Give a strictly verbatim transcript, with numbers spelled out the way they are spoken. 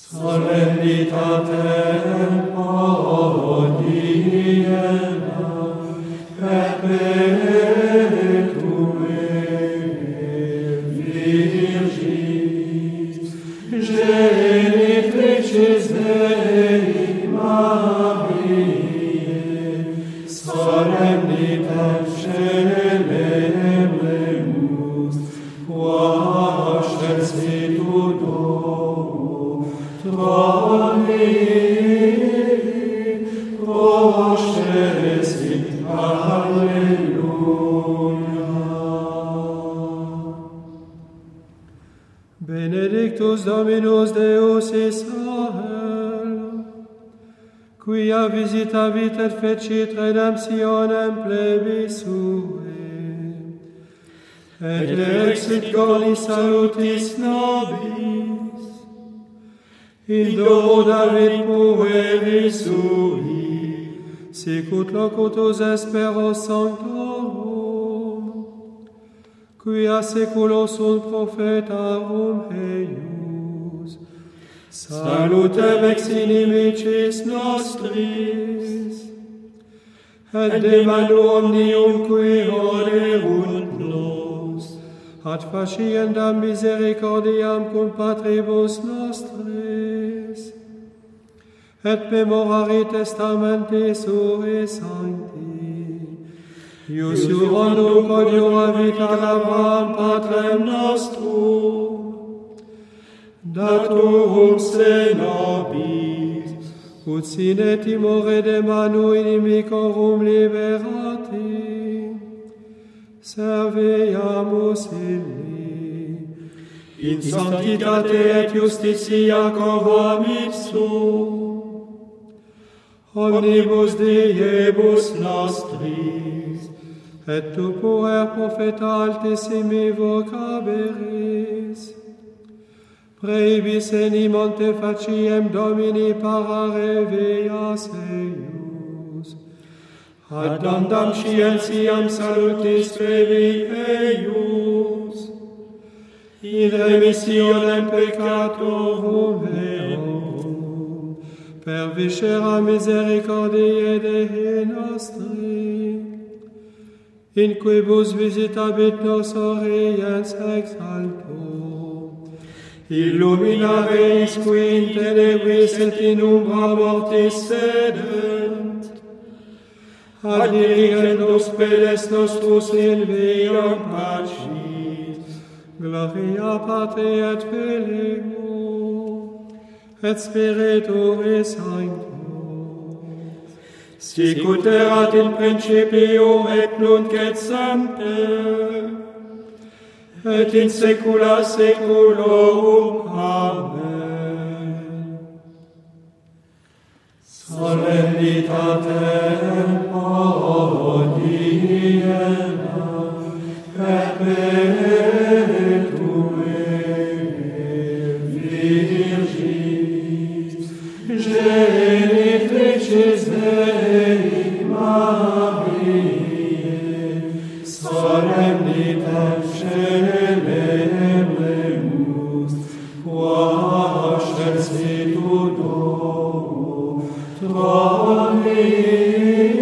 Solemnitatem odienae perpetuum Virgis, genitricis Dei Mariae, solemnitas celebremus, quae instituto Troni procesit. Alleluia. Benedictus Dominus Deus Israel, quia visitavit et fecit redemptionem plebis suae, et exit colis salutis nobis, in domo David pueris sui, sicut locutus esperos sanctorum, quia seculo sunt prophetarum eius. Salutem ex inimicis nostris, et de manu omnium qui oderunt nos, ad faciendam misericordiam cum patribus nostris, et memorari testamenti sui sancti, ius jurandum coniura vita Abraham patrem nostrum, daturum se nobis, ut sine timore de manu inimicorum liberati, serviamus illi, in sanctitate et justitia conform ipsum, omnibus diebus nostris, et tu puer profeta altissimi vocaberis, praebis enimon te faciem Domini parare veas eius, addandam scientiam salutis fevi eius, in remissionem peccatorum eorum, per viscera misericordiae Dei nostri, in quibus visitabit nos oriens ex alto, illuminare qui in tenebris et in umbra mortis sedent, ad dirigere nos pedes nostros in viam pacis, gloria Patri et Filio, et Spiritui Sancto, sicut erat in principio et nunc et semper, et in saecula saeculorum. Amen. Solemnitatem odienae perpetuum Virgis, genitricis Dei Mariae, solemnitas celebremus, quae instituto Troni